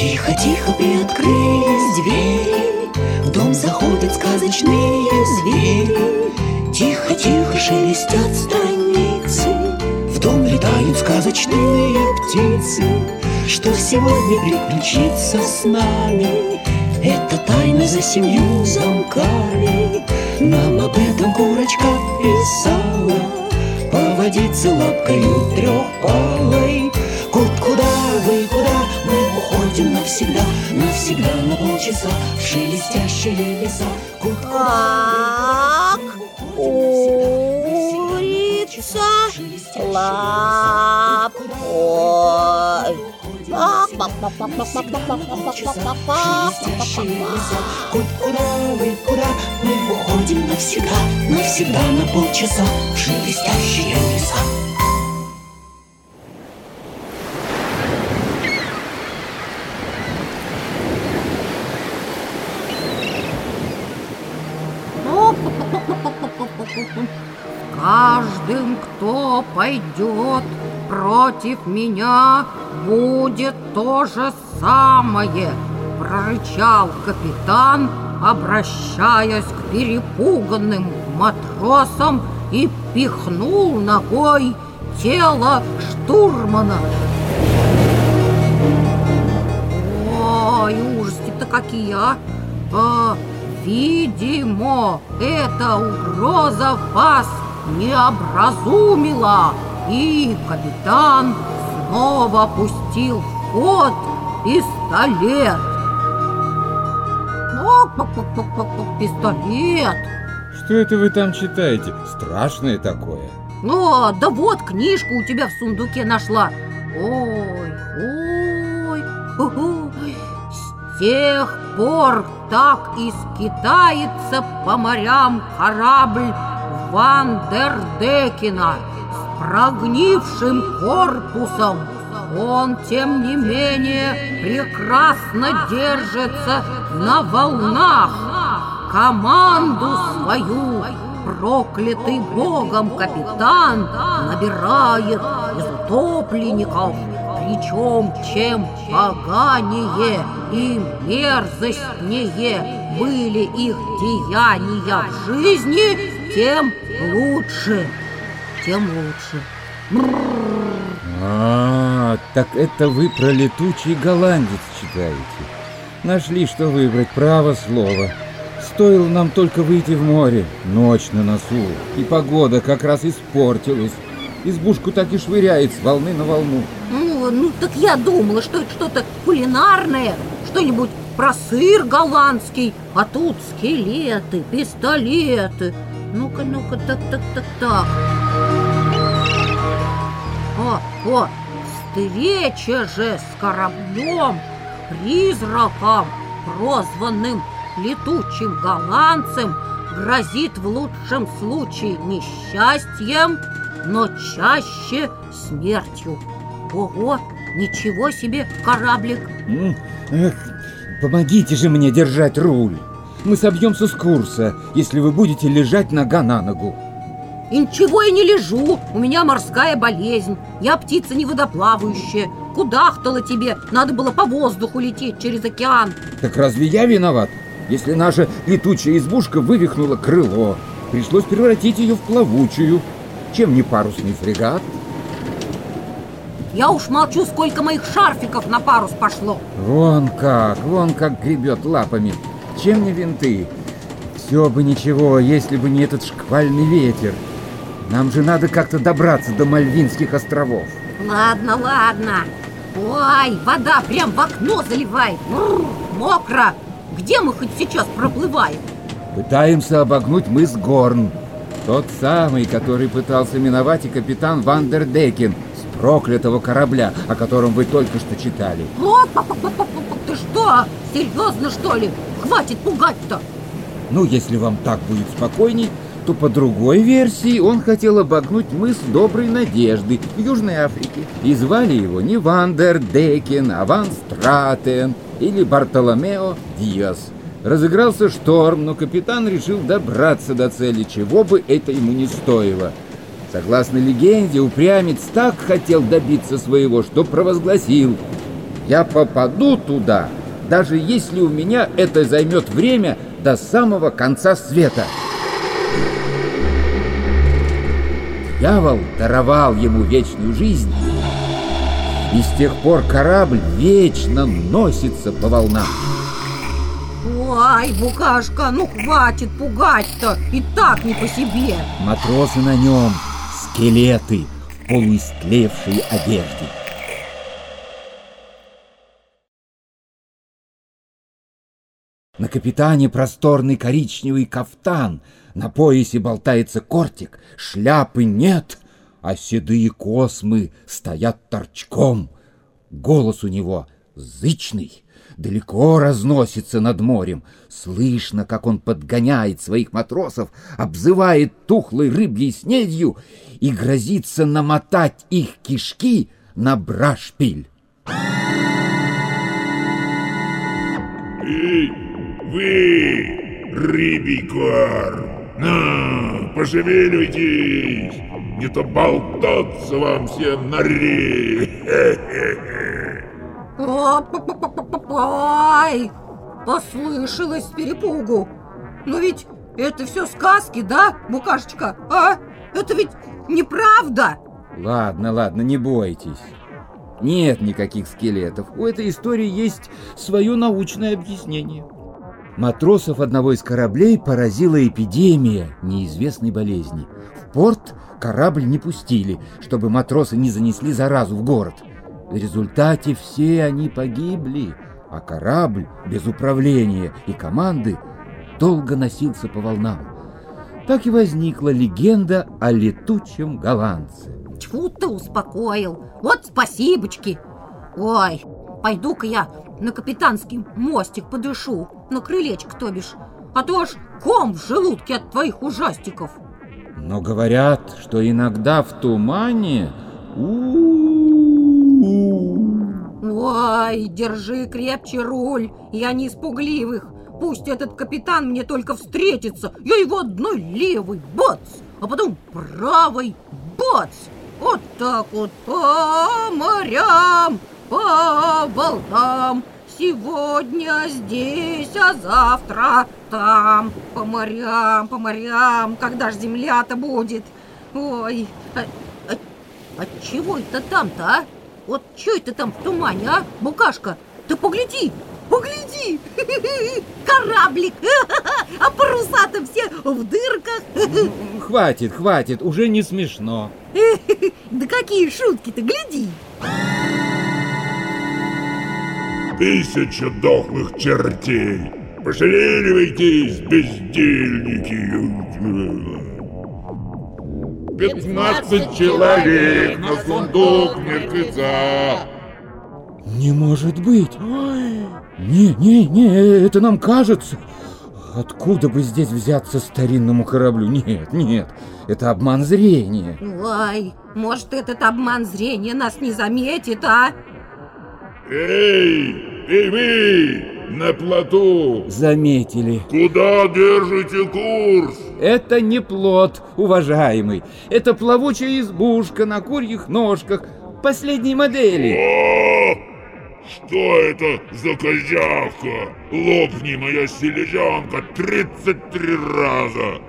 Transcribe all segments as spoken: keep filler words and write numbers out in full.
Тихо-тихо приоткрылись двери, в дом заходят сказочные звери. Тихо-тихо шелестят страницы, в дом летают сказочные птицы. Что сегодня приключится с нами, это тайна за семью замками. Нам об этом курочка писала, поводиться лапкою трехпалой. Кот, куда вы, куда? Мы уходим навсегда, навсегда на полчаса в шелестящие леса. Кот, куда вы, курица лапой. Кот, куда вы, куда? Мы уходим навсегда, навсегда на полчаса в шелестящие леса. Каждым, кто пойдет против меня, будет то же самое, прорычал капитан, обращаясь к перепуганным матросам, и пихнул ногой тело штурмана. Ой, ужасы-то какие, а! а Видимо, эта угроза вас не образумила, и капитан снова пустил в ход пистолет. Пистолет! Что это вы там читаете? Страшное такое. О, да вот книжку у тебя в сундуке нашла. Ой, ой, ой. С тех пор так и скитается по морям корабль Вандердекена с прогнившим корпусом. Он, тем не менее, прекрасно держится на волнах. Команду свою проклятый богом капитан набирает из утопленников. Причем, чем поганее и мерзостнее были их деяния в жизни, тем лучше, тем лучше. А, так это вы про летучий голландец читаете. Нашли, что выбрать, право слово. Стоило нам только выйти в море, ночь на носу, и погода как раз испортилась. Избушку так и швыряет с волны на волну. Ну, ну так я думала, что это что-то кулинарное, что-нибудь про сыр голландский, а тут скелеты, пистолеты. Ну-ка, ну-ка, так, так, так, так. О, о, встреча же с кораблем, призраком, прозванным летучим голландцем, грозит в лучшем случае несчастьем, но чаще смертью. Ого, ничего себе кораблик. Эх, помогите же мне держать руль. Мы собьемся с курса, если вы будете лежать нога на ногу. И ничего я не лежу, у меня морская болезнь. Я птица неводоплавающая. Кудахтала тебе, надо было по воздуху лететь через океан. Так разве я виноват, если наша летучая избушка вывихнула крыло? Пришлось превратить ее в плавучую. Чем не парусный фрегат? Я уж молчу, сколько моих шарфиков на парус пошло. Вон как, вон как гребет лапами. Чем не винты? Все бы ничего, если бы не этот шквальный ветер. Нам же надо как-то добраться до Мальвинских островов. Ладно, ладно. Ой, вода прям в окно заливает. Бррр, мокро. Где мы хоть сейчас проплываем? Пытаемся обогнуть мыс Горн. Тот самый, который пытался миновать и капитан Вандердекен с проклятого корабля, о котором вы только что читали. Вот, ты что, серьезно, что ли? Хватит пугать-то. Ну, если вам так будет спокойней, то по другой версии он хотел обогнуть мыс Доброй Надежды в Южной Африке. И звали его не Вандердекен, а Ван Стратен или Бартоломео Диас. Разыгрался шторм, но капитан решил добраться до цели, чего бы это ему не стоило. Согласно легенде, упрямец так хотел добиться своего, что провозгласил: Я попаду туда, даже если у меня это займет время до самого конца света. Дьявол даровал ему вечную жизнь, и с тех пор корабль вечно носится по волнам. Ой, Букашка, ну хватит пугать-то, и так не по себе. Матросы на нем — скелеты в полуистлевшей одежде. На капитане просторный коричневый кафтан, на поясе болтается кортик, шляпы нет, а седые космы стоят торчком. Голос у него зычный, далеко разносится над морем. Слышно, как он подгоняет своих матросов, обзывает тухлой рыбьей снедью и грозится намотать их кишки на брашпиль. Эй, вы, рыбий корм, ну, пошевеливайтесь, не то болтаться вам всем на рей. Ой, послышалось с перепугу. Но ведь это все сказки, да, Букашечка? А? Это ведь неправда. Ладно, ладно, не бойтесь. Нет никаких скелетов. У этой истории есть свое научное объяснение. Матросов одного из кораблей поразила эпидемия неизвестной болезни. В порт корабль не пустили, чтобы матросы не занесли заразу в город. В результате все они погибли, а корабль без управления и команды долго носился по волнам. Так и возникла легенда о летучем голландце. Тьфу, ты успокоил. Вот спасибочки. Ой, пойду-ка я на капитанский мостик подышу, на крылечко, то бишь. А то аж ком в желудке от твоих ужастиков. Но говорят, что иногда в тумане... У-у-у. Ой, держи крепче руль, я не из пугливых. Пусть этот капитан мне только встретится, я его одной левой бац, а потом правой бац. Вот так вот по морям, по волнам. Сегодня здесь, а завтра там. По морям, по морям. Когда ж земля-то будет? Ой, а, а, а чего это там-то, а? Вот что это там в тумане, а, Букашка? Ты погляди, погляди! Кораблик! А паруса-то все в дырках. Хватит, хватит, уже не смешно. Да какие шутки-то, гляди! Тысяча дохлых чертей! Пошевеливайтесь, бездельники! Пятнадцать человек на сундук мертвеца! Не может быть! Не, не, не, это нам кажется. Откуда бы здесь взяться старинному кораблю? Нет, нет, это обман зрения. Ой, может, этот обман зрения нас не заметит, а? Эй, эй вы, на плоту! Заметили. Куда держите курс? Это не плот, уважаемый. Это плавучая избушка на курьих ножках последней модели. О, что это за козявка? Лопни, моя селезенка, тридцать три раза!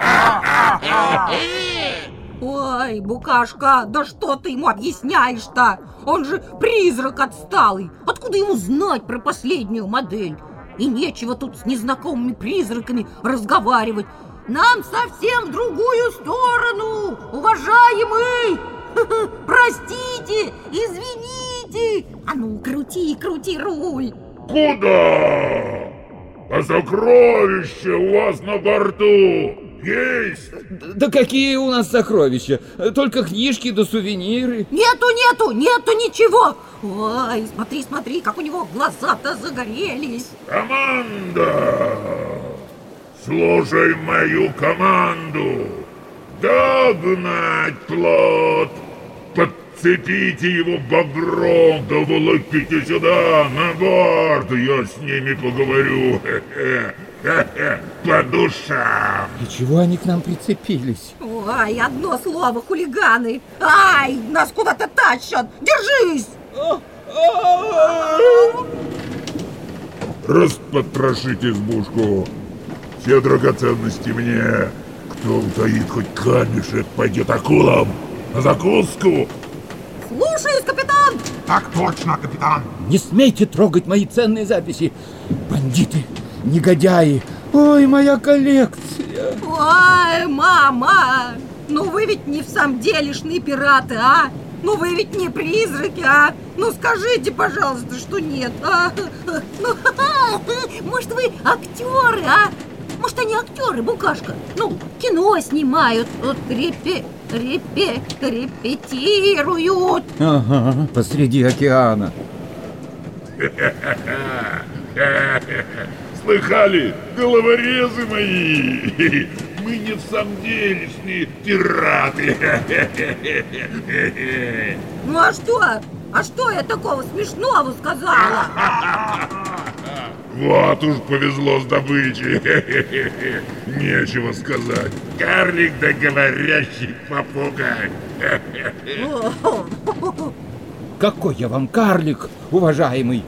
Ой, Букашка, да что ты ему объясняешь-то? Он же призрак отсталый. Откуда ему знать про последнюю модель? И нечего тут с незнакомыми призраками разговаривать. Нам совсем в другую сторону, уважаемый! Простите, извините! А ну, крути, крути руль! Куда? А сокровища у вас на борту есть? Да какие у нас сокровища? Только книжки да сувениры. Нету, нету, нету ничего! Ой, смотри, смотри, как у него глаза-то загорелись! Команда! Слушай мою команду! Догнать плот! Подцепите его багром, да волоките сюда, на борт! Я с ними поговорю! По душам! И чего они к нам прицепились? Ой, одно слово, хулиганы! Ай, нас куда-то тащат! Держись! А, Распотрошить избушку. Все драгоценности мне. Кто утаит хоть камешек, пойдет акулам на закуску. Слушаюсь, капитан! Так точно, капитан. Не смейте трогать мои ценные записи. Бандиты, негодяи. Ой, моя коллекция. Ой, мама! Ну вы ведь не в самом делешные пираты, а? Ну вы ведь не призраки, а? Ну скажите, пожалуйста, что нет, а? Ну, может, вы актеры, а? Может, они актеры, Букашка? Ну, кино снимают, вот репе, репе, репетируют. Ага, посреди океана. Слыхали, головорезы мои? Мы не в самом делешные пираты. Ну а что? А что я такого смешного сказала? Вот уж повезло с добычей. Нечего сказать. Карлик да говорящий попугай. Какой я вам карлик, уважаемый?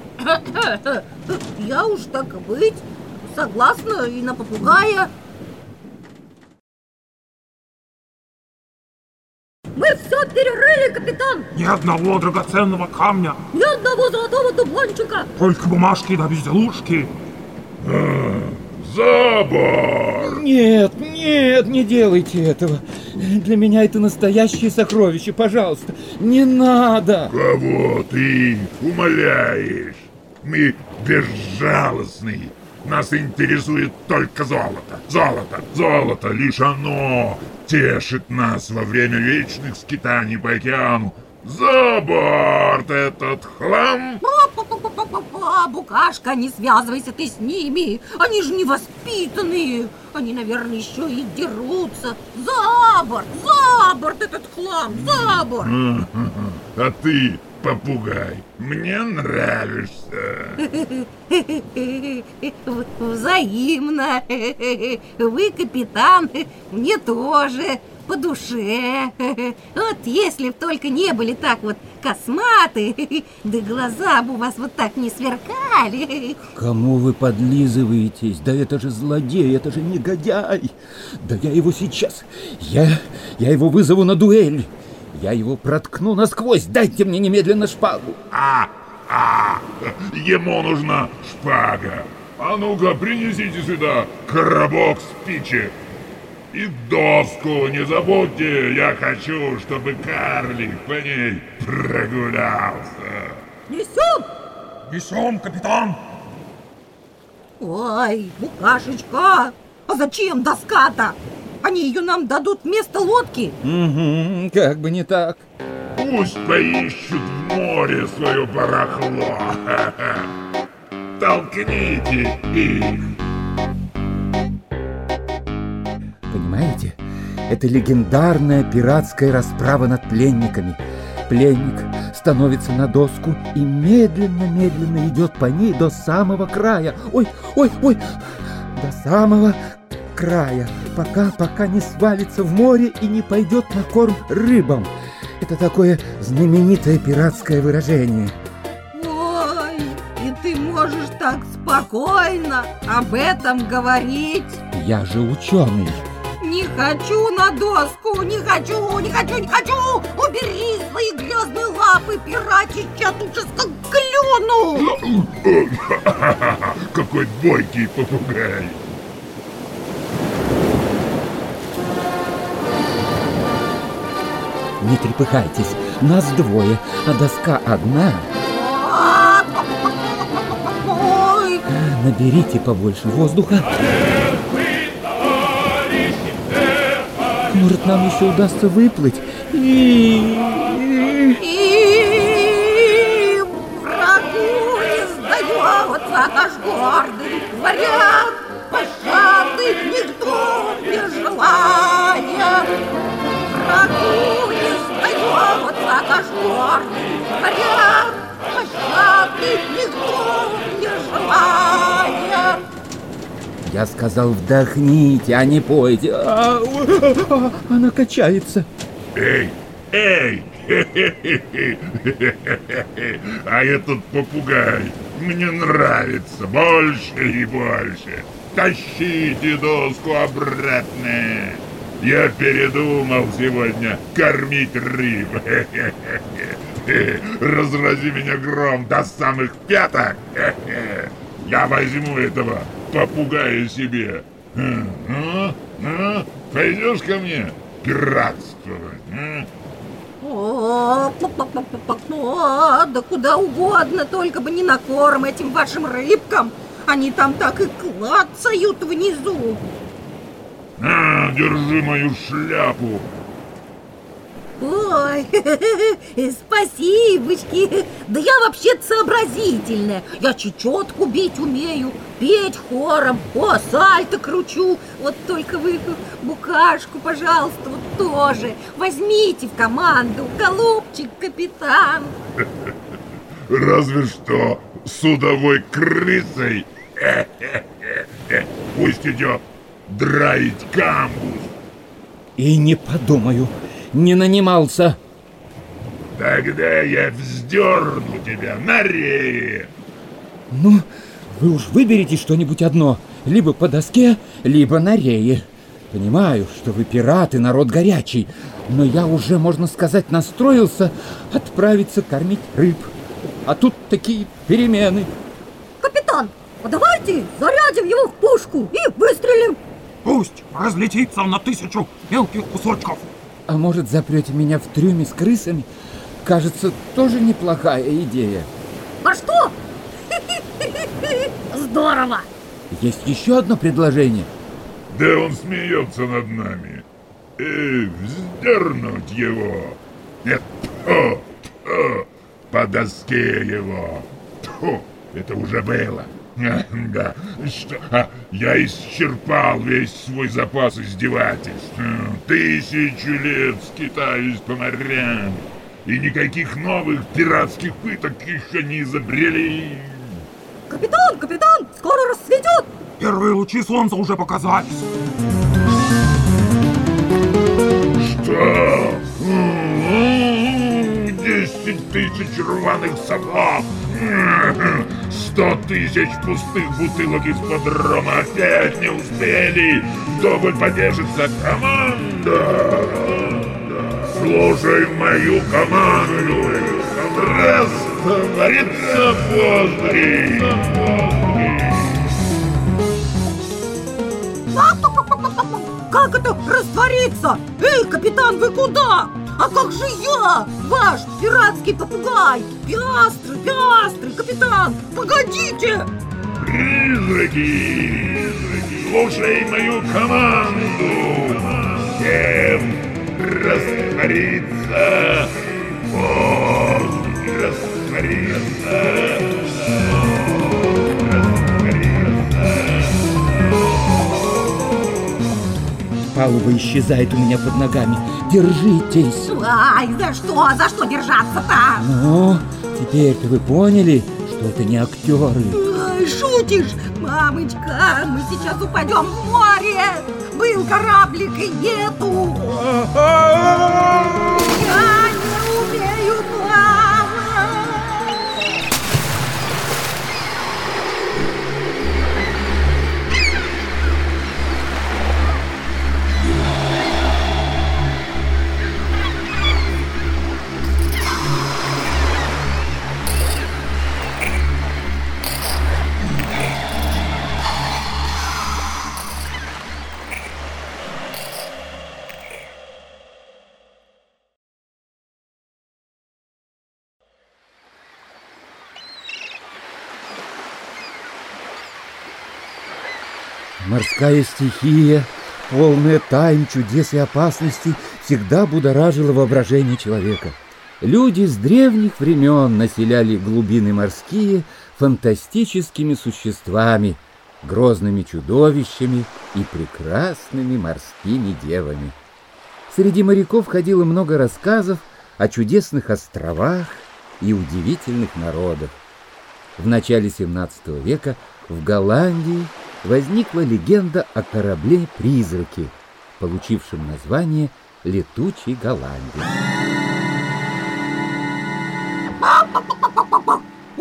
Я уж так и быть, согласна и на попугая. Мы все перерыли, капитан! Ни одного драгоценного камня, Ни одного золотого дублончика! только бумажки да безделушки. Забор! Нет, нет, не делайте этого. Для меня это настоящее сокровище, пожалуйста, не надо. Кого ты умоляешь? Мы безжалостные. Нас интересует только золото. Золото, золото, лишь оно тешит нас во время вечных скитаний по океану. За борт этот хлам! Букашка, не связывайся ты с ними. Они же невоспитанные. Они, наверное, еще и дерутся. За борт, за борт этот хлам, за борт. А ты, попугай, мне нравишься. Взаимно. Вы, капитан, мне тоже по душе. Вот если б только не были так вот косматы, да глаза бы у вас вот так не сверкали. Кому вы подлизываетесь? Да это же злодей, это же негодяй. Да я его сейчас, я, я его вызову на дуэль. Я его проткну насквозь. Дайте мне немедленно шпагу. А, а, ему нужна шпага. А ну-ка, принесите сюда коробок спичек. И доску не забудьте. Я хочу, чтобы карлик по ней прогулялся. Несем! Несем, капитан. Ой, Букашечка, а зачем доска-то? Они ее нам дадут вместо лодки. Угу, как бы не так. Пусть поищут в море свое барахло. Толкните их. Понимаете, это легендарная пиратская расправа над пленниками. Пленник становится на доску и медленно-медленно идет по ней до самого края. Ой, ой, ой, до самого края, пока, пока не свалится в море и не пойдет на корм рыбам. Это такое знаменитое пиратское выражение. Ой, и ты можешь так спокойно об этом говорить? Я же ученый. Не хочу на доску, не хочу, не хочу, не хочу! Убери свои грязные лапы, пиратище, а тут же как клюну! Какой бойкий попугай! Не трепыхайтесь, нас двое, а доска одна. Ой! Наберите побольше воздуха. Может, нам еще удастся выплыть? И... И врагу не сдается наш гордый дворян, пощады никто не желает. Врагу не сдается наш гордый дворян, пощады никто не желает. Я сказал, вдохните, а не пойте. А, а, она качается. Эй, эй, А этот попугай мне нравится больше и больше. Тащите доску обратно. Я передумал сегодня кормить рыб. Разрази меня гром до самых пяток. Я возьму этого попугая себе. А? А? Пойдешь ко мне пиратствовать? А? О, да куда угодно, только бы не на корм этим вашим рыбкам. Они там так и клацают внизу. А, держи мою шляпу. Ой, спасибочки. Да я вообще-то сообразительная. Я чечетку бить умею, петь хором, о, сальто кручу. Вот только вы букашку, пожалуйста, вот тоже возьмите в команду, голубчик капитан. Разве что судовой крысой. Пусть идет драить камбуз. И не подумаю, не нанимался. Тогда я вздерну тебя на рее. Ну, вы уж выберите что-нибудь одно. Либо по доске, либо на рее. Понимаю, что вы пираты, народ горячий, но я уже, можно сказать, настроился отправиться кормить рыб. А тут такие перемены. Капитан, а давайте зарядим его в пушку и выстрелим. Пусть разлетится на тысячу мелких кусочков. А может, запрете меня в трюме с крысами? Кажется, тоже неплохая идея. А что? Здорово! Есть еще одно предложение. Да он смеется над нами. И вздернуть его. Нет, тьфу, тьфу, по доске его. Тьфу, это уже было. Да, что? А, я исчерпал весь свой запас издевательств. Тысячу лет скитаюсь по морям, и никаких новых пиратских пыток еще не изобрели. Капитан, капитан, скоро рассветет. Первые лучи солнца уже показались. Что? Десять тысяч рваных собак. Сто тысяч пустых бутылок из-под рома опять не успели. Вдоволь подержится команда. Слушай мою команду. Раствориться в воздухе. Как это раствориться? Эй, капитан, вы куда? А как же я, ваш пиратский попугай? Пиастры, пиастры, капитан, погодите! Призраки, слушай мою команду. Всем раствориться. Воздух раствориться. Палуба исчезает у меня под ногами. Держитесь. Ай, за что? За что держаться-то? Ну, теперь-то вы поняли, что это не актеры. Ай, шутишь? Мамочка, мы сейчас упадем в море. Был кораблик и нету. Я не умею плавать. Морская стихия, полная тайн, чудес и опасностей, всегда будоражила воображение человека. Люди с древних времен населяли глубины морские фантастическими существами, грозными чудовищами и прекрасными морскими девами. Среди моряков ходило много рассказов о чудесных островах и удивительных народах. В начале семнадцатого века в Голландии возникла легенда о корабле-призраке, получившем название «Летучий голландец».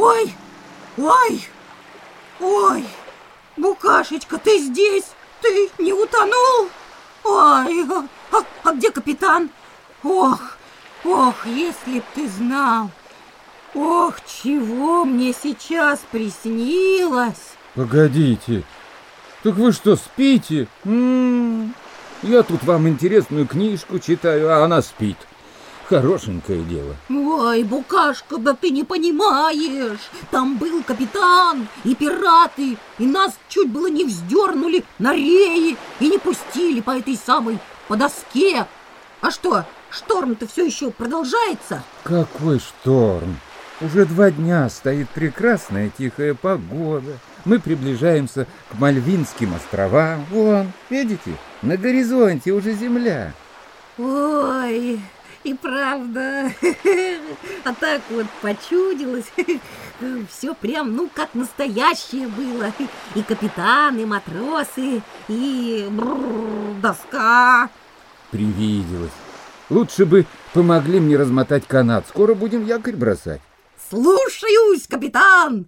Ой, ой, ой, Букашечка, ты здесь? Ты не утонул? Ой, а, а где капитан? Ох, ох, если б ты знал. Ох, чего мне сейчас приснилось. Погодите, так вы что, спите? М-м-м. Я тут вам интересную книжку читаю, а она спит. Хорошенькое дело. Ой, Букашка, да ты не понимаешь. Там был капитан и пираты, и нас чуть было не вздернули на реи и не пустили по этой самой по доске. А что, шторм-то все еще продолжается? Какой шторм? Уже два дня стоит прекрасная тихая погода. Мы приближаемся к Мальвинским островам. Вон, видите, на горизонте уже земля. Ой, и правда, а так вот почудилось, все прям, ну, как настоящее было. И капитан, и матросы, и бррр, доска. Привиделось. Лучше бы помогли мне размотать канат. Скоро будем якорь бросать. Слушаюсь, капитан!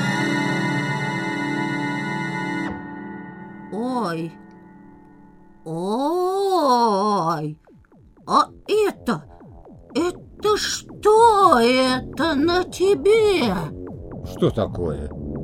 Ой, ой, а это, это что это на тебе? Что такое?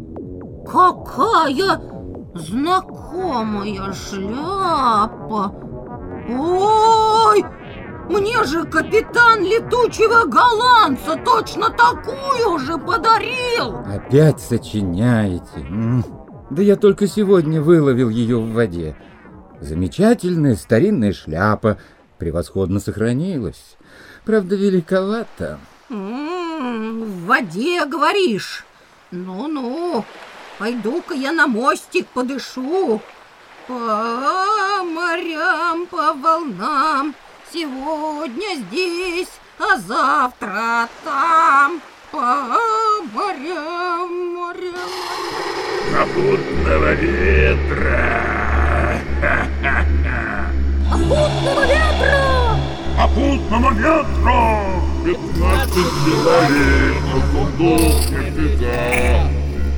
Какая знакомая шляпа! Ой, мне же капитан летучего голландца точно такую же подарил! Опять сочиняете? М. Да я только сегодня выловил ее в воде. Замечательная старинная шляпа, превосходно сохранилась. Правда, великовата. М-м, в воде, говоришь? Ну-ну, пойду-ка я на мостик подышу. По морям, по волнам, сегодня здесь, а завтра там. По морям, морям, морям. Попутного ветра! Попутного ветра! Попутного ветра! Пятнадцать человек на сундук мертвеца.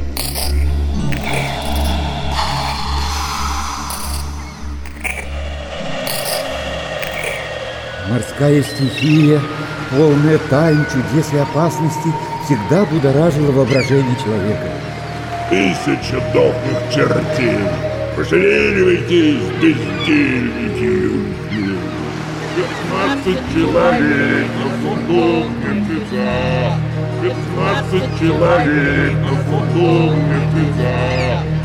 Морская стихия, полная тайн, чудес и опасностей, всегда будоражила воображение человека. Тысяча дохлых чертей! Пошевеливайтесь, бездельники! Пятнадцать человек на сундук мертвеца! Пятнадцать человек на сундук мертвеца!